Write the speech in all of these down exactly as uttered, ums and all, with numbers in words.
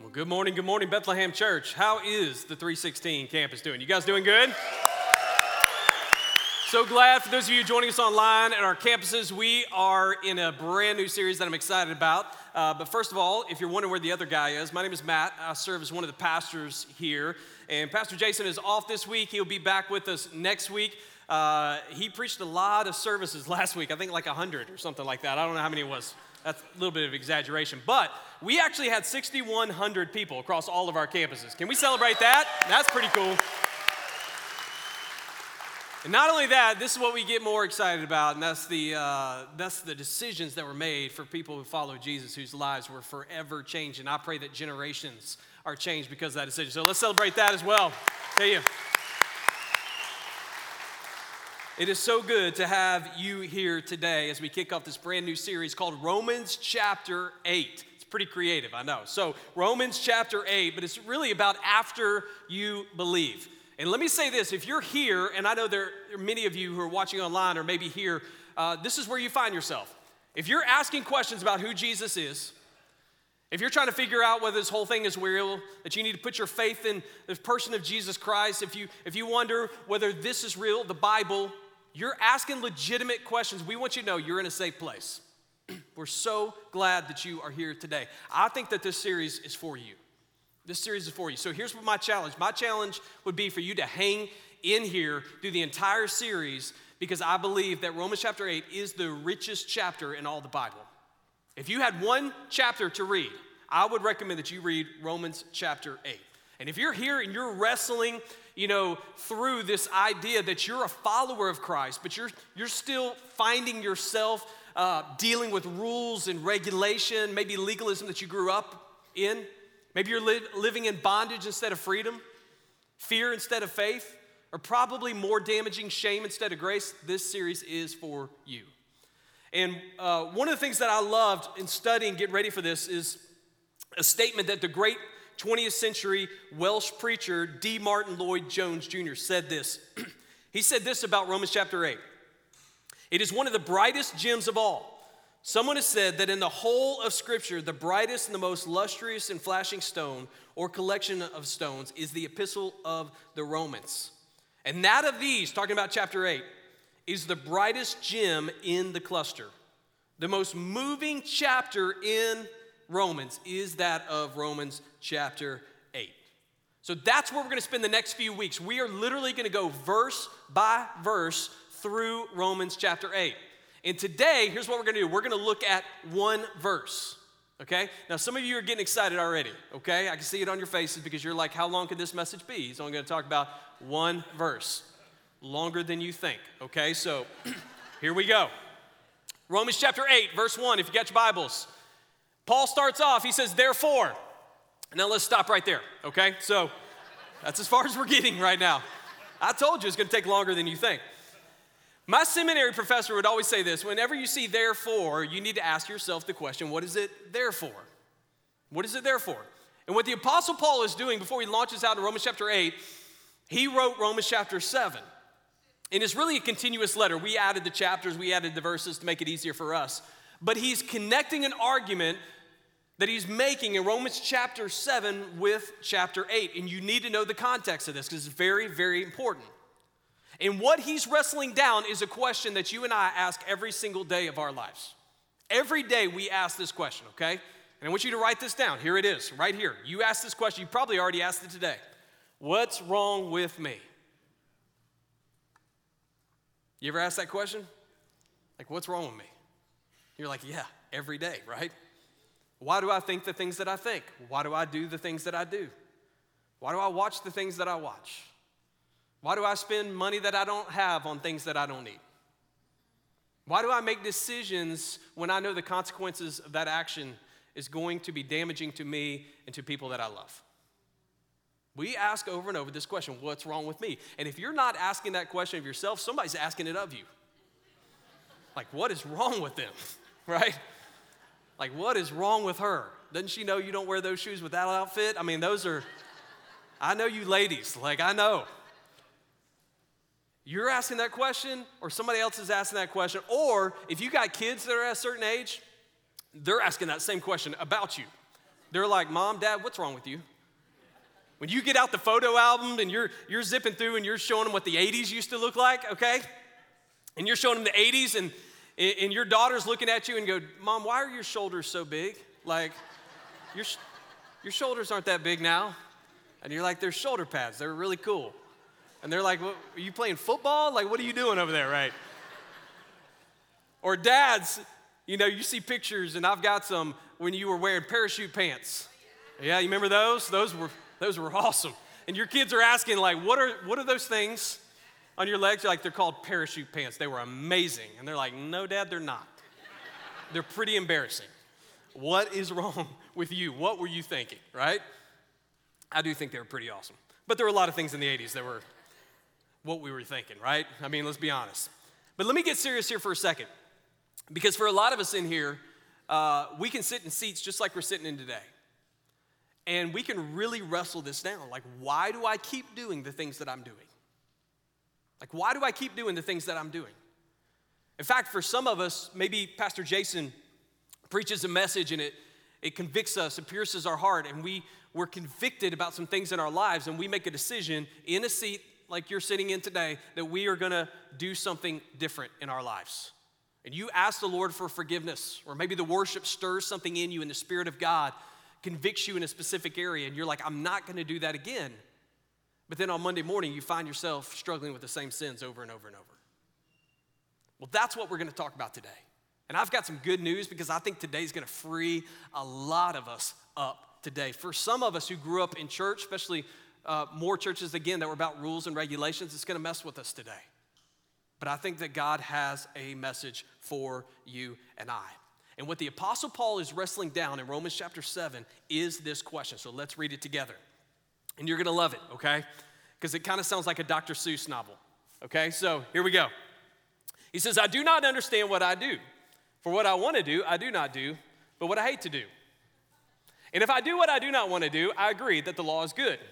Well, good morning, good morning, Bethlehem Church. How is the three sixteen campus doing? You guys doing good? So glad for those of you joining us online at our campuses. We are in a brand new series that I'm excited about. Uh, but first of all, if you're wondering where the other guy is, my name is Matt. I serve as one of the pastors here. And Pastor Jason is off this week. He'll be back with us next week. Uh, he preached a lot of services last week, I think like one hundred or something like that. I don't know how many it was. That's a little bit of exaggeration. But we actually had six thousand one hundred people across all of our campuses. Can we celebrate that? That's pretty cool. And not only that, this is what we get more excited about, and that's the uh, that's the decisions that were made for people who follow Jesus, whose lives were forever changed. And I pray that generations are changed because of that decision. So let's celebrate that as well. Tell you. It is so good to have you here today as we kick off this brand new series called Romans chapter eight. It's pretty creative, I know. So Romans chapter eight, but it's really about after you believe. And let me say this, if you're here, and I know there are many of you who are watching online or maybe here, uh, this is where you find yourself. If you're asking questions about who Jesus is, if you're trying to figure out whether this whole thing is real, that you need to put your faith in the person of Jesus Christ, if you if you wonder whether this is real, the Bible, you're asking legitimate questions, we want you to know you're in a safe place. We're so glad that you are here today. I think that this series is for you. This series is for you. So here's what my challenge. My challenge would be for you to hang in here through the entire series because I believe that Romans chapter eight is the richest chapter in all the Bible. If you had one chapter to read, I would recommend that you read Romans chapter eight. And if you're here and you're wrestling, you know, through this idea that you're a follower of Christ, but you're you're still finding yourself uh, dealing with rules and regulation, maybe legalism that you grew up in, maybe you're li- living in bondage instead of freedom, fear instead of faith, or probably more damaging shame instead of grace, this series is for you. And uh, one of the things that I loved in studying, getting ready for this, is a statement that the great twentieth century Welsh preacher D. Martin Lloyd Jones Junior said this. He said this about Romans chapter eight. It is one of the brightest gems of all. Someone has said that in the whole of Scripture, the brightest and the most lustrous and flashing stone or collection of stones is the epistle of the Romans. And that of these, talking about chapter eight, is the brightest gem in the cluster. The most moving chapter in Romans is that of Romans chapter eight. So that's where we're going to spend the next few weeks. We are literally going to go verse by verse through Romans chapter eight. And today, here's what we're going to do. We're going to look at one verse, okay? Now, some of you are getting excited already, okay? I can see it on your faces because you're like, how long could this message be? He's only going to talk about one verse, longer than you think, okay? So here we go. Romans chapter eight, verse one, if you got your Bibles. Paul starts off, he says, therefore. Now let's stop right there, okay? So that's as far as we're getting right now. I told you it's going to take longer than you think. My seminary professor would always say this, whenever you see therefore, you need to ask yourself the question, what is it there for? What is it there for? And what the Apostle Paul is doing before he launches out in Romans chapter eight, he wrote Romans chapter seven. And it's really a continuous letter. We added the chapters, we added the verses to make it easier for us. But he's connecting an argument that he's making in Romans chapter seven with chapter eight. And you need to know the context of this because it's very, very important. And what he's wrestling down is a question that you and I ask every single day of our lives. Every day we ask this question, okay? And I want you to write this down. Here it is, right here. You asked this question. You probably already asked it today. What's wrong with me? You ever ask that question? Like, what's wrong with me? You're like, yeah, every day, right? Why do I think the things that I think? Why do I do the things that I do? Why do I watch the things that I watch? Why do I spend money that I don't have on things that I don't need? Why do I make decisions when I know the consequences of that action is going to be damaging to me and to people that I love? We ask over and over this question, what's wrong with me? And if you're not asking that question of yourself, somebody's asking it of you. Like, what is wrong with them, right? Like, what is wrong with her? Doesn't she know you don't wear those shoes with that outfit? I mean, those are, I know you ladies, like I know. You're asking that question, or somebody else is asking that question, or if you got kids that are at a certain age, they're asking that same question about you. They're like, Mom, Dad, what's wrong with you? When you get out the photo album and you're, you're zipping through and you're showing them what the eighties used to look like, okay? And you're showing them the eighties and, and your daughter's looking at you and go, Mom, why are your shoulders so big? Like, your, your shoulders aren't that big now. And you're like, they're shoulder pads. They're really cool. And they're like, what, are you playing football? Like, what are you doing over there, right? Or dads, you know, you see pictures, and I've got some when you were wearing parachute pants. Yeah, you remember those? Those were those were awesome. And your kids are asking, like, what are what are those things on your legs? You're like, they're called parachute pants. They were amazing. And they're like, no, Dad, they're not. They're pretty embarrassing. What is wrong with you? What were you thinking, right? I do think they were pretty awesome. But there were a lot of things in the eighties that were what we were thinking, right? I mean, let's be honest. But let me get serious here for a second. Because for a lot of us in here, uh, we can sit in seats just like we're sitting in today. And we can really wrestle this down. Like, why do I keep doing the things that I'm doing? Like, why do I keep doing the things that I'm doing? In fact, for some of us, maybe Pastor Jason preaches a message and it, it convicts us, it pierces our heart, and we, we're convicted about some things in our lives, and we make a decision in a seat like you're sitting in today that we are gonna do something different in our lives. And you ask the Lord for forgiveness, or maybe the worship stirs something in you and the Spirit of God convicts you in a specific area, and you're like, I'm not gonna do that again. But then on Monday morning, you find yourself struggling with the same sins over and over and over. Well, that's what we're gonna talk about today. And I've got some good news because I think today's gonna free a lot of us up today. For some of us who grew up in church, especially uh, more churches, again, that were about rules and regulations, it's gonna mess with us today. But I think that God has a message for you and I. And what the Apostle Paul is wrestling down in Romans chapter seven is this question. So let's read it together. And you're gonna love it, okay? Because it kind of sounds like a Doctor Seuss novel, okay? So here we go. He says, I do not understand what I do. For what I want to do, I do not do, but what I hate to do. And if I do what I do not want to do, I agree that the law is good.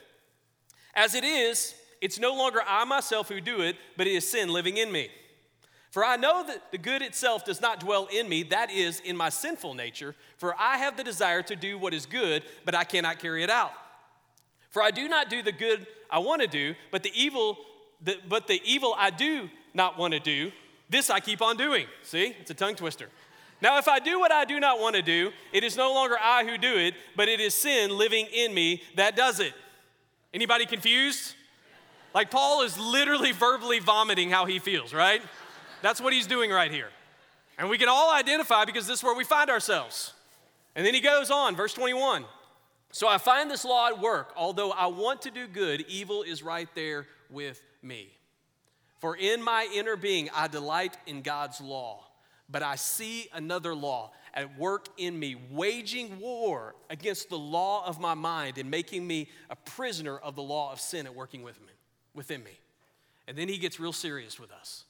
As it is, it's no longer I myself who do it, but it is sin living in me. For I know that the good itself does not dwell in me, that is, in my sinful nature. For I have the desire to do what is good, but I cannot carry it out. For I do not do the good I want to do, but the evil, the, but the evil I do not want to do, this I keep on doing. See, it's a tongue twister. Now, if I do what I do not want to do, it is no longer I who do it, but it is sin living in me that does it. Anybody confused? Like Paul is literally verbally vomiting how he feels, right? That's what he's doing right here. And we can all identify because this is where we find ourselves. And then he goes on, verse twenty-one. So I find this law at work. Although I want to do good, evil is right there with me. For in my inner being, I delight in God's law. But I see another law at work in me, waging war against the law of my mind and making me a prisoner of the law of sin at working with me, within me. And then he gets real serious with us.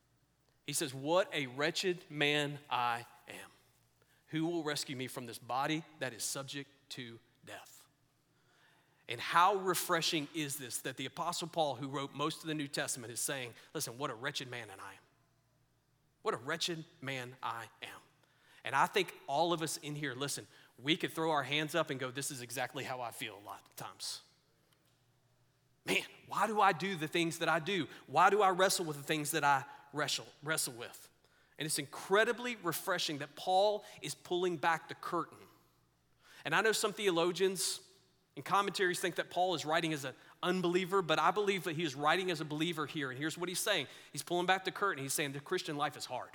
He says, what a wretched man I am. Who will rescue me from this body that is subject to death? And how refreshing is this that the Apostle Paul, who wrote most of the New Testament, is saying, listen, what a wretched man I am. What a wretched man I am. And I think all of us in here, listen, we could throw our hands up and go, this is exactly how I feel a lot of times. Man, why do I do the things that I do? Why do I wrestle with the things that I wrestle, wrestle with? And it's incredibly refreshing that Paul is pulling back the curtain. And I know some theologians and commentaries think that Paul is writing as an unbeliever, but I believe that he is writing as a believer here. And here's what he's saying. He's pulling back the curtain. He's saying the Christian life is hard.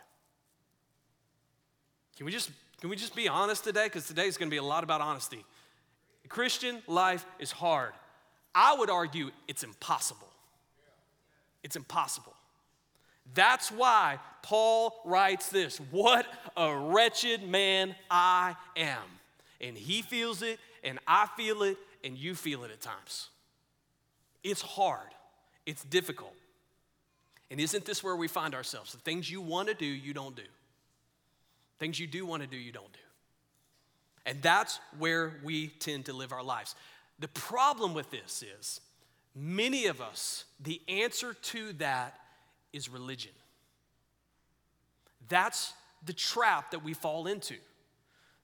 Can we just, can we just be honest today? Because today is going to be a lot about honesty. The Christian life is hard. I would argue it's impossible. It's impossible. That's why Paul writes this. What a wretched man I am. And he feels it, and I feel it, and you feel it at times. It's hard. It's difficult. And isn't this where we find ourselves? The things you want to do, you don't do. Things you do want to do, you don't do. And that's where we tend to live our lives. The problem with this is many of us, the answer to that is religion. That's the trap that we fall into.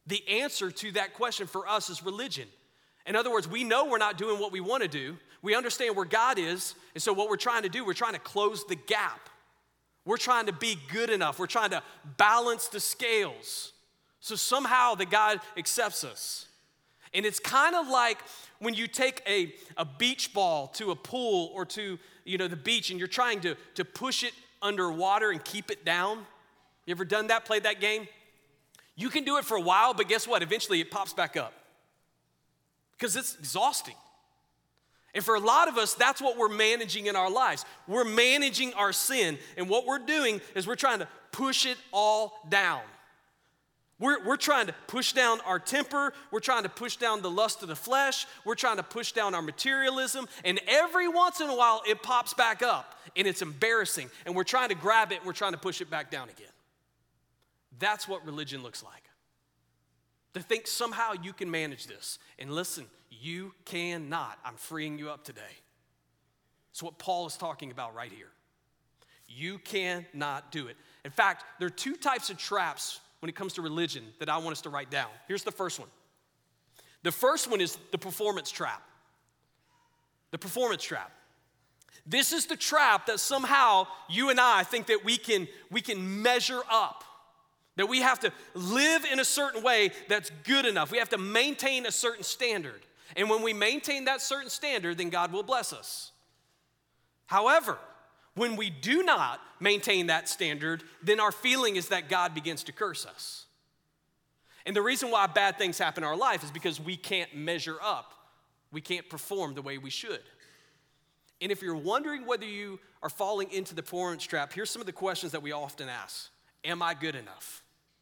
The answer to that question for us is religion. In other words, we know we're not doing what we want to do. We understand where God is, and so what we're trying to do, we're trying to close the gap. We're trying to be good enough. We're trying to balance the scales so somehow that God accepts us. And it's kind of like when you take a, a beach ball to a pool or to, you know, the beach, and you're trying to, to push it underwater and keep it down. You ever done that, played that game? You can do it for a while, but guess what? Eventually it pops back up because it's exhausting. And for a lot of us, that's what we're managing in our lives. We're managing our sin, and what we're doing is we're trying to push it all down. We're, we're trying to push down our temper. We're trying to push down the lust of the flesh. We're trying to push down our materialism. And every once in a while, it pops back up, and it's embarrassing. And we're trying to grab it, and we're trying to push it back down again. That's what religion looks like. To think somehow you can manage this. And listen, you cannot. I'm freeing you up today. It's what Paul is talking about right here. You cannot do it. In fact, there are two types of traps when it comes to religion that I want us to write down. Here's the first one. The first one is the performance trap. The performance trap. This is the trap that somehow you and I think that we can, we can measure up. That we have to live in a certain way that's good enough. We have to maintain a certain standard. And when we maintain that certain standard, then God will bless us. However, when we do not maintain that standard, then our feeling is that God begins to curse us. And the reason why bad things happen in our life is because we can't measure up. We can't perform the way we should. And if you're wondering whether you are falling into the performance trap, here's some of the questions that we often ask. Am I good enough?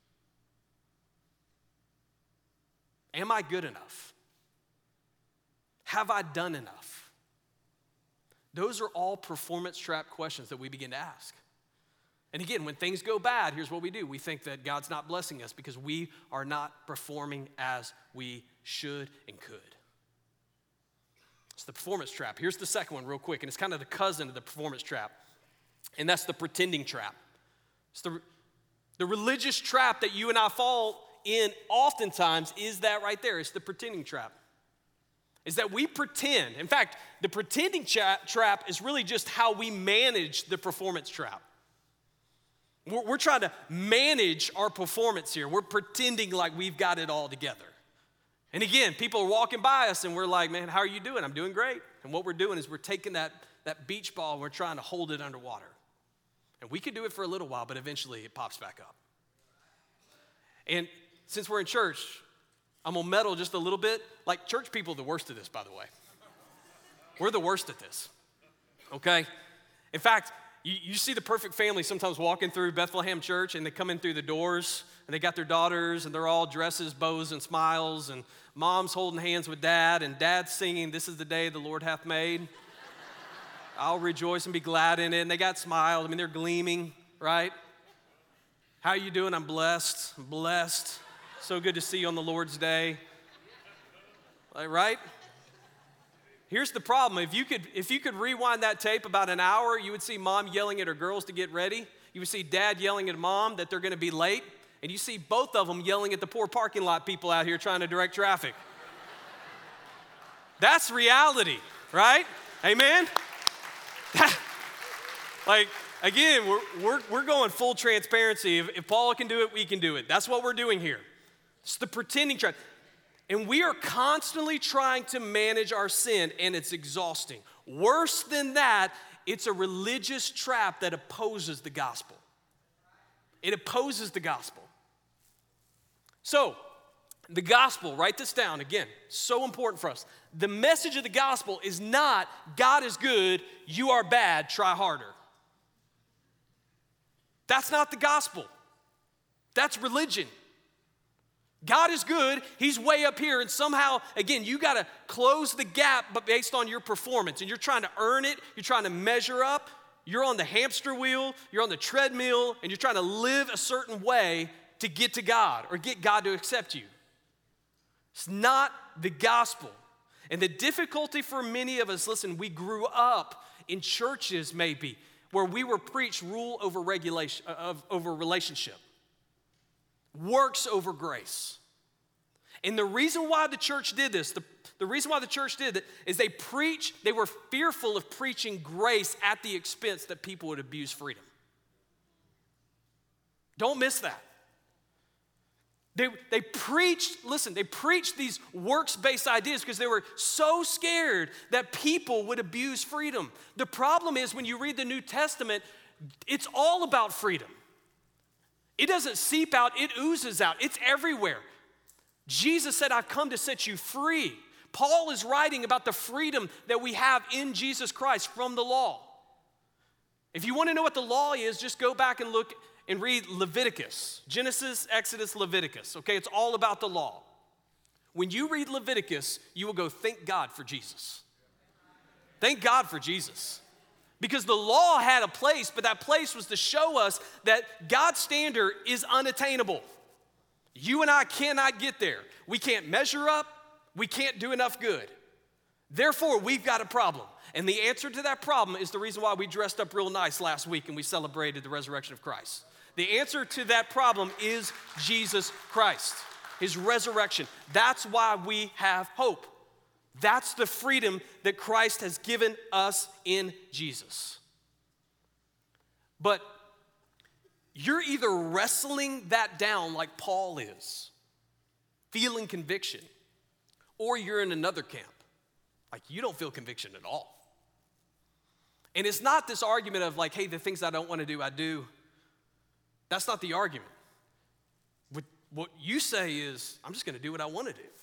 Am I good enough? Have I done enough? Those are all performance trap questions that we begin to ask. And again, when things go bad, here's what we do. We think that God's not blessing us because we are not performing as we should and could. It's the performance trap. Here's the second one real quick, and it's kind of the cousin of the performance trap, and that's the pretending trap. It's the, the religious trap that you and I fall in oftentimes is that right there. It's the pretending trap. Is that we pretend. In fact, the pretending tra- trap is really just how we manage the performance trap. We're, we're trying to manage our performance here. We're pretending like we've got it all together. And again, people are walking by us and we're like, man, how are you doing? I'm doing great. And what we're doing is we're taking that, that beach ball and we're trying to hold it underwater. And we could do it for a little while, but eventually it pops back up. And since we're in church, I'm gonna meddle just a little bit. Like, church people are the worst at this, by the way. We're the worst at this, okay? In fact, you, you see the perfect family sometimes walking through Bethlehem Church, and they come in through the doors, and they got their daughters, and they're all dresses, bows, and smiles, and mom's holding hands with dad, and dad's singing, "This is the day the Lord hath made. I'll rejoice and be glad in it." And they got smiles. I mean, they're gleaming, right? How are you doing? I'm blessed. I'm blessed. So good to see you on the Lord's day. Right? Here's the problem. If you could, if you could rewind that tape about an hour, you would see mom yelling at her girls to get ready. You would see dad yelling at mom that they're going to be late. And you see both of them yelling at the poor parking lot people out here trying to direct traffic. That's reality, right? Amen? Like, again, we're, we're, we're going full transparency. If, if Paula can do it, we can do it. That's what we're doing here. It's the pretending trap. And we are constantly trying to manage our sin, and it's exhausting. Worse than that, it's a religious trap that opposes the gospel. It opposes the gospel. So, the gospel, write this down again, so important for us. The message of the gospel is not, God is good, you are bad, try harder. That's not the gospel. That's religion. God is good, he's way up here, and somehow, again, you got to close the gap but based on your performance, and you're trying to earn it, you're trying to measure up, you're on the hamster wheel, you're on the treadmill, and you're trying to live a certain way to get to God or get God to accept you. It's not the gospel. And the difficulty for many of us, listen, we grew up in churches maybe where we were preached rule over regulation, of, over relationship. Works over grace. And the reason why the church did this, the, the reason why the church did it is they preach, they were fearful of preaching grace at the expense that people would abuse freedom. Don't miss that. They, they preached, listen, they preached these works-based ideas because they were so scared that people would abuse freedom. The problem is when you read the New Testament, it's all about freedom. It doesn't seep out, it oozes out. It's everywhere. Jesus said, I've come to set you free. Paul is writing about the freedom that we have in Jesus Christ from the law. If you want to know what the law is, just go back and look and read Leviticus. Genesis, Exodus, Leviticus. Okay, it's all about the law. When you read Leviticus, you will go, thank God for Jesus. Thank God for Jesus. Because the law had a place, but that place was to show us that God's standard is unattainable. You and I cannot get there. We can't measure up. We can't do enough good. Therefore, we've got a problem. And the answer to that problem is the reason why we dressed up real nice last week and we celebrated the resurrection of Christ. The answer to that problem is Jesus Christ, his resurrection. That's why we have hope. That's the freedom that Christ has given us in Jesus. But you're either wrestling that down like Paul is, feeling conviction, or you're in another camp, like you don't feel conviction at all. And it's not this argument of like, hey, the things I don't want to do, I do. That's not the argument. What, what you say is, I'm just going to do what I want to do.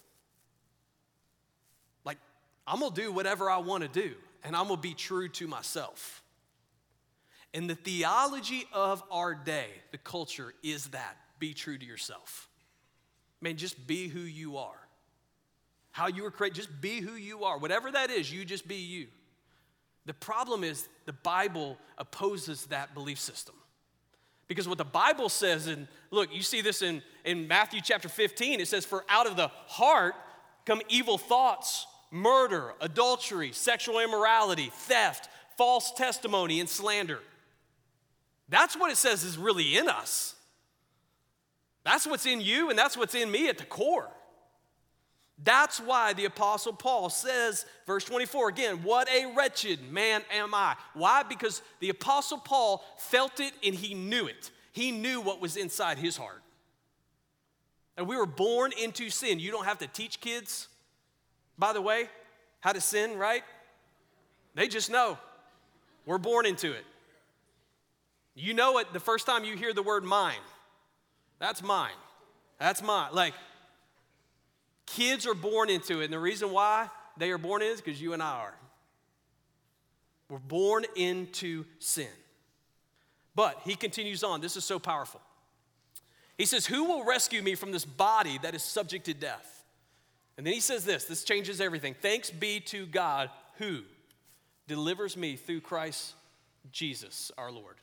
Like, I'm going to do whatever I want to do, and I'm going to be true to myself. And the theology of our day, the culture, is that. Be true to yourself. Man, just be who you are. How you were created, just be who you are. Whatever that is, you just be you. The problem is the Bible opposes that belief system. Because what the Bible says, and look, you see this in, in Matthew chapter fifteen, it says, for out of the heart come evil thoughts, murder, adultery, sexual immorality, theft, false testimony, and slander. That's what it says is really in us. That's what's in you, and that's what's in me at the core. That's why the Apostle Paul says, verse twenty-four, again, what a wretched man am I. Why? Because the Apostle Paul felt it and he knew it. He knew what was inside his heart. And we were born into sin. You don't have to teach kids, by the way, how to sin, right? They just know. We're born into it. You know it the first time you hear the word mine. That's mine. That's mine. Like, kids are born into it, and the reason why they are born in it is because you and I are. We're born into sin. But he continues on. This is so powerful. He says, who will rescue me from this body that is subject to death? And then he says this. This changes everything. Thanks be to God who delivers me through Christ Jesus our Lord.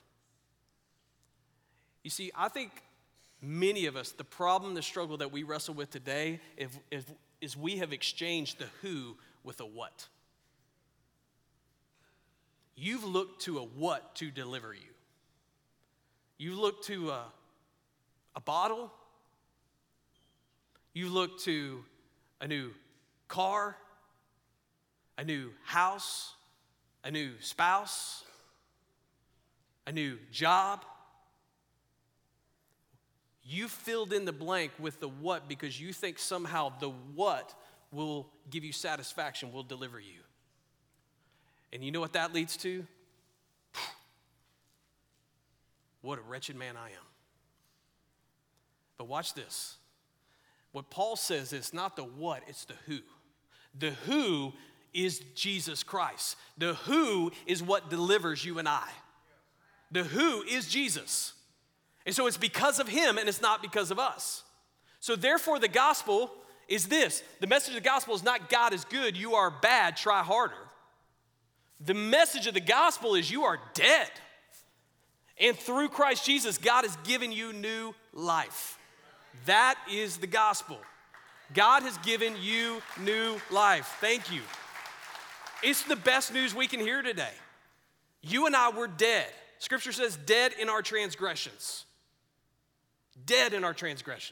You see, I think many of us, the problem, the struggle that we wrestle with today is, is, is we have exchanged the who with a what. You've looked to a what to deliver you. You look to a, a bottle. You look to a new car, a new house, a new spouse, a new job. You filled in the blank with the what because you think somehow the what will give you satisfaction, will deliver you. And you know what that leads to? What a wretched man I am. But watch this. What Paul says is not the what, it's the who. The who is Jesus Christ. The who is what delivers you and I. The who is Jesus. And so it's because of him and it's not because of us. So therefore the gospel is this. The message of the gospel is not God is good, you are bad, try harder. The message of the gospel is you are dead. And through Christ Jesus, God has given you new life. That is the gospel. God has given you new life. Thank you. It's the best news we can hear today. You and I were dead. Scripture says dead in our transgressions. Dead in our transgressions.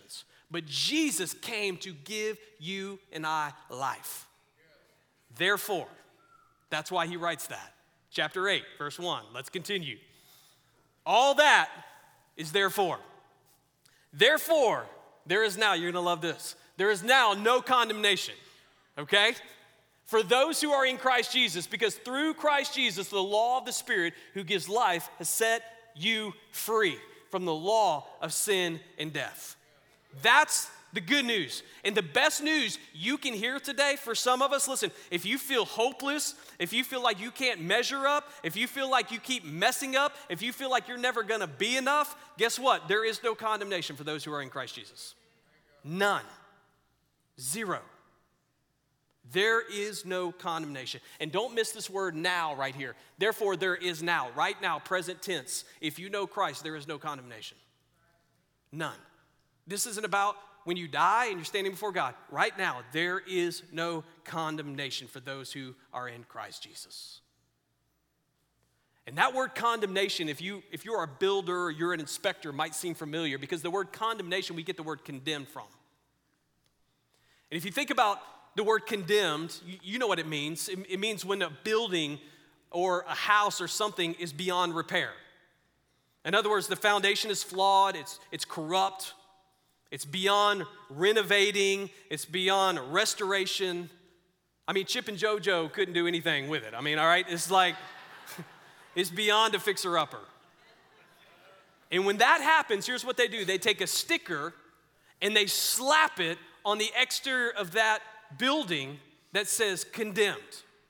But Jesus came to give you and I life. Therefore, that's why he writes that. Chapter eight, verse one. Let's continue. All that is therefore. Therefore, there is now, you're going to love this, there is now no condemnation, okay? For those who are in Christ Jesus, because through Christ Jesus, the law of the Spirit who gives life has set you free from the law of sin and death. That's the good news. And the best news you can hear today for some of us, listen, if you feel hopeless, if you feel like you can't measure up, if you feel like you keep messing up, if you feel like you're never going to be enough, guess what? There is no condemnation for those who are in Christ Jesus. None. Zero. There is no condemnation. And don't miss this word now right here. Therefore, there is now, right now, present tense. If you know Christ, there is no condemnation. None. This isn't about when you die and you're standing before God. Right now, there is no condemnation for those who are in Christ Jesus. And that word condemnation, if you if you're a builder or you're an inspector, might seem familiar because the word condemnation, we get the word condemned from. And if you think about the word condemned, you, you know what it means. It, it means when a building or a house or something is beyond repair. In other words, the foundation is flawed, it's, it's corrupt, it's beyond renovating, it's beyond restoration. I mean, Chip and JoJo couldn't do anything with it. I mean, all right, it's like, it's beyond a fixer-upper. And when that happens, here's what they do. They take a sticker and they slap it on the exterior of that building that says condemned,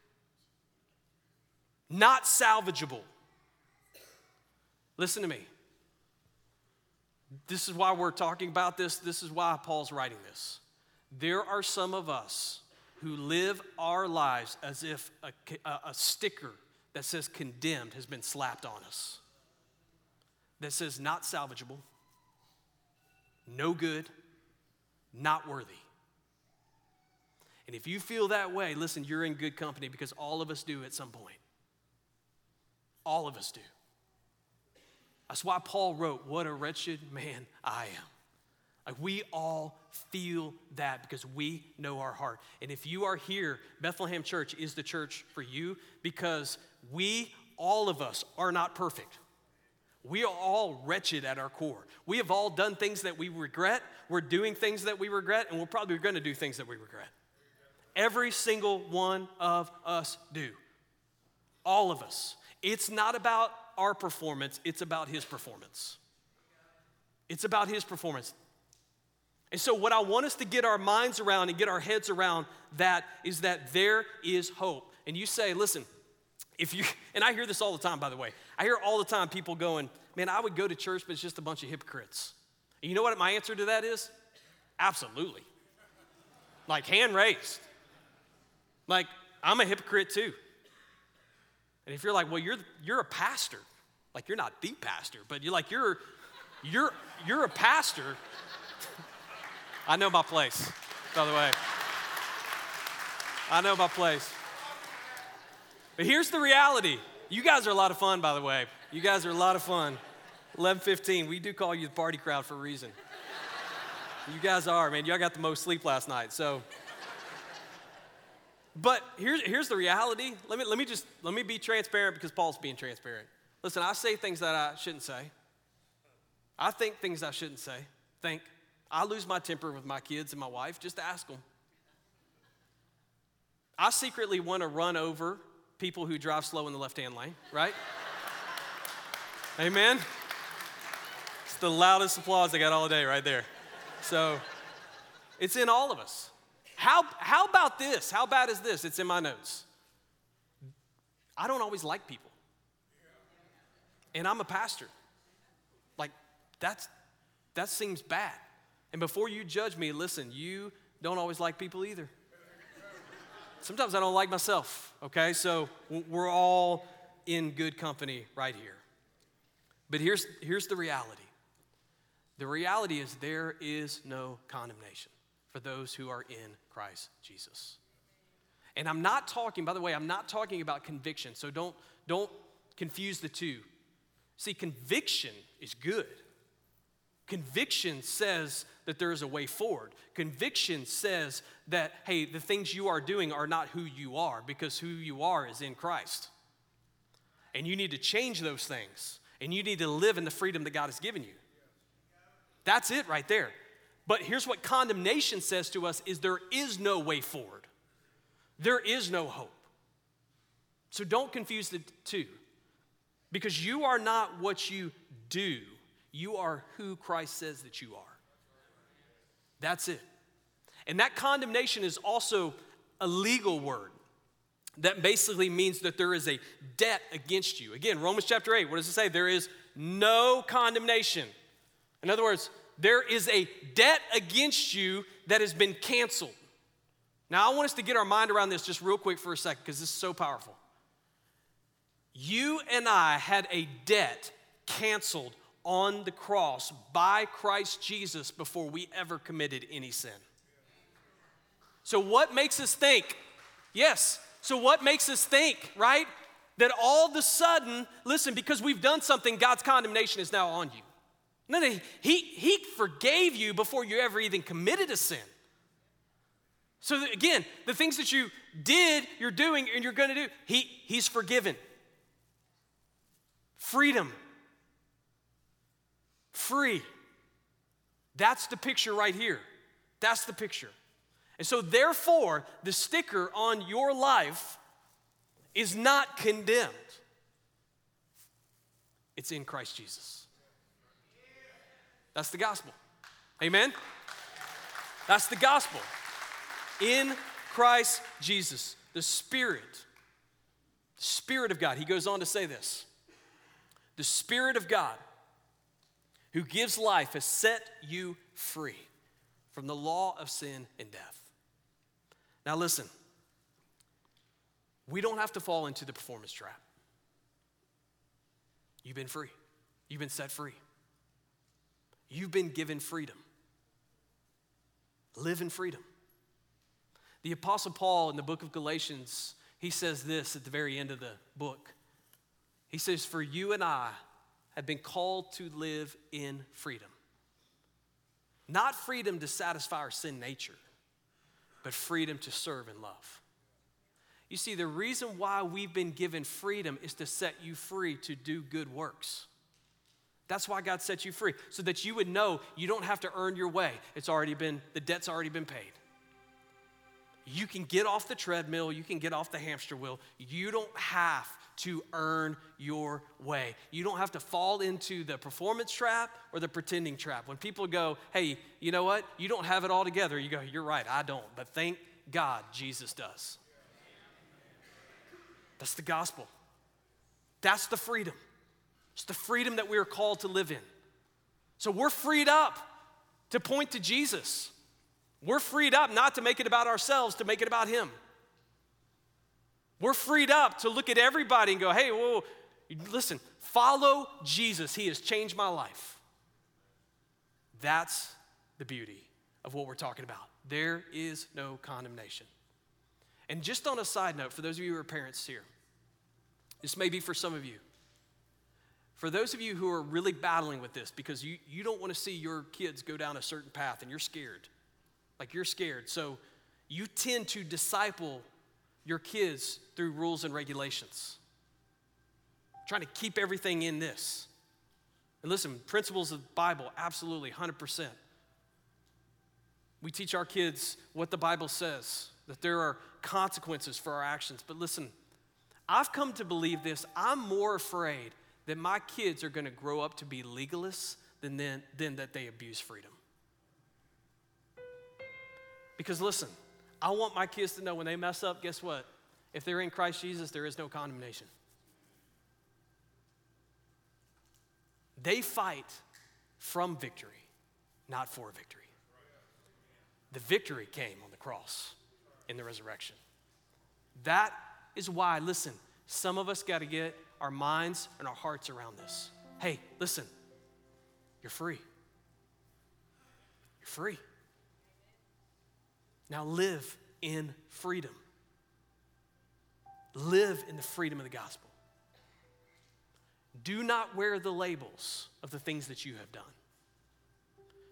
not salvageable. Listen to me. This is why we're talking about this. This is why Paul's writing this. There are some of us who live our lives as if a, a, a sticker that says condemned has been slapped on us. That says not salvageable, no good, not worthy. And if you feel that way, listen, you're in good company because all of us do at some point. All of us do. That's why Paul wrote, what a wretched man I am. Like we all feel that because we know our heart. And if you are here, Bethlehem Church is the church for you because we, all of us, are not perfect. We are all wretched at our core. We have all done things that we regret. We're doing things that we regret, and we're probably going to do things that we regret. Every single one of us do. All of us. It's not about our performance, it's about his performance. It's about his performance. And so what I want us to get our minds around and get our heads around that is that there is hope. And you say, listen, if you, and I hear this all the time, by the way. I hear all the time people going, man, I would go to church, but it's just a bunch of hypocrites. And you know what my answer to that is? Absolutely. Like hand raised. Like, I'm a hypocrite too. And if you're like, well, you're you're a pastor, like you're not the pastor, but you're like, you're you're you're a pastor. I know my place, by the way. I know my place. But here's the reality. You guys are a lot of fun, by the way. You guys are a lot of fun. eleven fifteen, we do call you the party crowd for a reason. You guys are, man. Y'all got the most sleep last night, so. But here's, here's the reality. Let me, let me just, let me be transparent because Paul's being transparent. Listen, I say things that I shouldn't say. I think things I shouldn't say. Think. I lose my temper with my kids and my wife. Just ask them. I secretly want to run over people who drive slow in the left-hand lane, right? Amen? It's the loudest applause I got all day right there. So it's in all of us. How, how about this? How bad is this? It's in my notes. I don't always like people. And I'm a pastor. Like, that's, that seems bad. And before you judge me, listen, you don't always like people either. Sometimes I don't like myself, okay? So we're all in good company right here. But here's, here's the reality. The reality is there is no condemnation for those who are in Christ Jesus. And I'm not talking, by the way, I'm not talking about conviction, so don't, don't confuse the two. See, conviction is good. Conviction says that there is a way forward. Conviction says that, hey, the things you are doing are not who you are, because who you are is in Christ. And you need to change those things. And you need to live in the freedom that God has given you. That's it right there. But here's what condemnation says to us is there is no way forward. There is no hope. So don't confuse the two. Because you are not what you do. You are who Christ says that you are. That's it. And that condemnation is also a legal word that basically means that there is a debt against you. Again, Romans chapter eight, what does it say? There is no condemnation. In other words, there is a debt against you that has been canceled. Now, I want us to get our mind around this just real quick for a second, because this is so powerful. You and I had a debt canceled on the cross by Christ Jesus before we ever committed any sin. So what makes us think, yes, so what makes us think, right, that all of a sudden, listen, because we've done something, God's condemnation is now on you. No, no, he, he forgave you before you ever even committed a sin. So that, again, the things that you did, you're doing, and you're going to do, he, he's forgiven. Freedom. Free. That's the picture right here. That's the picture. And so therefore, the sticker on your life is not condemned. It's in Christ Jesus. That's the gospel. Amen? That's the gospel. In Christ Jesus, the Spirit, the Spirit of God. He goes on to say this. The Spirit of God who gives life has set you free from the law of sin and death. Now listen, we don't have to fall into the performance trap. You've been free. You've been set free. You've been given freedom. Live in freedom. The Apostle Paul in the book of Galatians, he says this at the very end of the book. He says, for you and I have been called to live in freedom. Not freedom to satisfy our sin nature, but freedom to serve and love. You see, the reason why we've been given freedom is to set you free to do good works. That's why God set you free, so that you would know you don't have to earn your way. It's already been, the debt's already been paid. You can get off the treadmill, you can get off the hamster wheel. You don't have to earn your way. You don't have to fall into the performance trap or the pretending trap. When people go, hey, you know what? You don't have it all together. You go, you're right, I don't. But thank God Jesus does. That's the gospel. That's the freedom. It's the freedom that we are called to live in. So we're freed up to point to Jesus. We're freed up not to make it about ourselves, to make it about Him. We're freed up to look at everybody and go, hey, whoa, listen, follow Jesus. He has changed my life. That's the beauty of what we're talking about. There is no condemnation. And just on a side note, for those of you who are parents here, this may be for some of you. For those of you who are really battling with this because you, you don't want to see your kids go down a certain path and you're scared. Like you're scared. So you tend to disciple your kids through rules and regulations. Trying to keep everything in this. And listen, principles of the Bible, absolutely, one hundred percent. We teach our kids what the Bible says, that there are consequences for our actions. But listen, I've come to believe this. I'm more afraid that my kids are going to grow up to be legalists than, than, than that they abuse freedom. Because listen, I want my kids to know when they mess up, guess what? If they're in Christ Jesus, there is no condemnation. They fight from victory, not for victory. The victory came on the cross in the resurrection. That is why, listen, some of us got to get our minds and our hearts around this. Hey, listen, you're free. You're free. Now live in freedom. Live in the freedom of the gospel. Do not wear the labels of the things that you have done.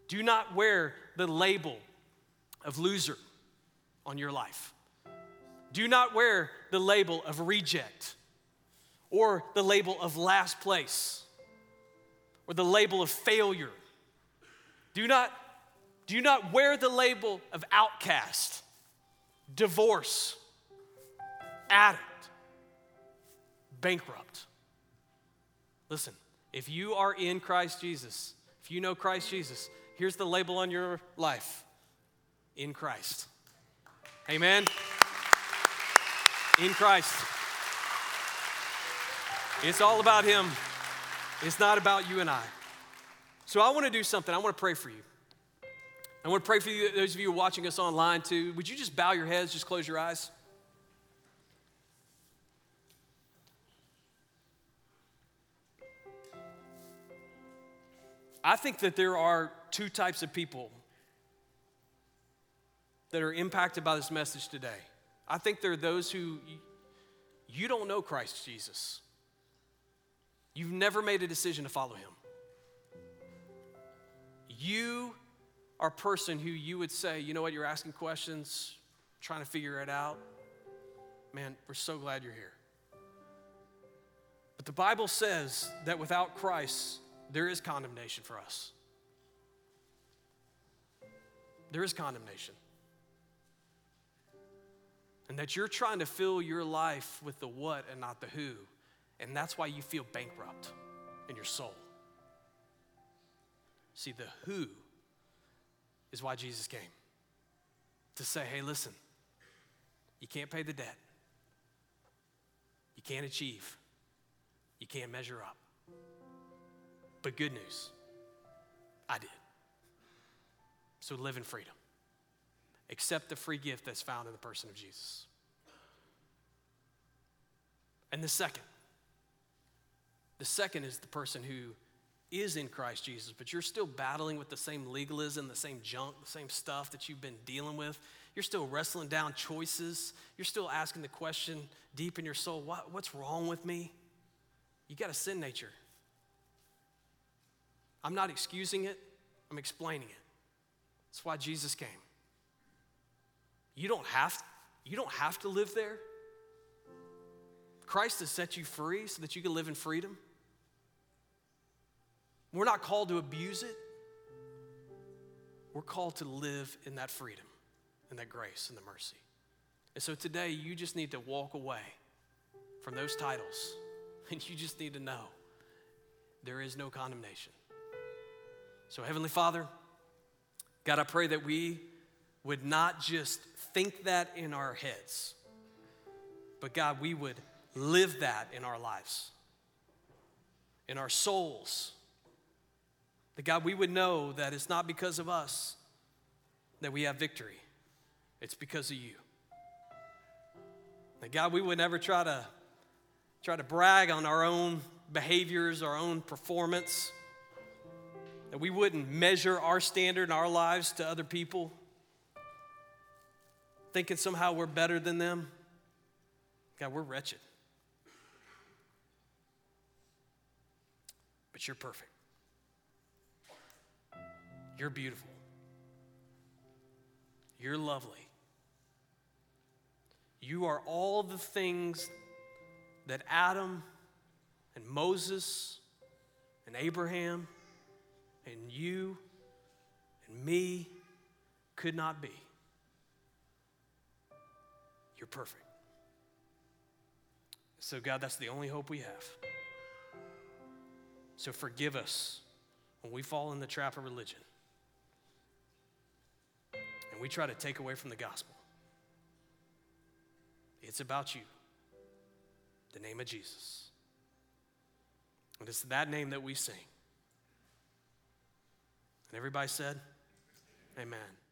Do not wear the label of loser on your life. Do not wear the label of reject or the label of last place or the label of failure. Do not, do not wear the label of outcast, divorce, addict, bankrupt. Listen, if you are in Christ Jesus, if you know Christ Jesus, here's the label on your life: in Christ. Amen? In Christ. It's all about Him. It's not about you and I. So I want to do something. I want to pray for you. I want to pray for you, those of you who are watching us online too. Would you just bow your heads, just close your eyes? I think that there are two types of people that are impacted by this message today. I think there are those who, you don't know Christ Jesus. You've never made a decision to follow Him. You are a person who you would say, you know what, you're asking questions, trying to figure it out. Man, we're so glad you're here. But the Bible says that without Christ, there is condemnation for us. There is condemnation. And that you're trying to fill your life with the what and not the who. And that's why you feel bankrupt in your soul. See, the who is why Jesus came. To say, hey, listen, you can't pay the debt. You can't achieve. You can't measure up. But good news, I did. So live in freedom. Accept the free gift that's found in the person of Jesus. And the second, the second is the person who is in Christ Jesus, but you're still battling with the same legalism, the same junk, the same stuff that you've been dealing with. You're still wrestling down choices. You're still asking the question deep in your soul, what, what's wrong with me? You got a sin nature. I'm not excusing it, I'm explaining it. That's why Jesus came. You don't have, you don't have to live there. Christ has set you free so that you can live in freedom. We're not called to abuse it. We're called to live in that freedom and that grace and the mercy. And so today you just need to walk away from those titles and you just need to know there is no condemnation. So Heavenly Father, God, I pray that we would not just think that in our heads, but God, we would live that in our lives, in our souls. That God, we would know that it's not because of us that we have victory. It's because of you. That God, we would never try to try to brag on our own behaviors, our own performance. That we wouldn't measure our standard in our lives to other people, thinking somehow we're better than them. God, we're wretched. But you're perfect. You're beautiful. You're lovely. You are all the things that Adam and Moses and Abraham and you and me could not be. You're perfect. So God, that's the only hope we have. So forgive us when we fall in the trap of religion and we try to take away from the gospel. It's about you, the name of Jesus. And it's that name that we sing. And everybody said, amen.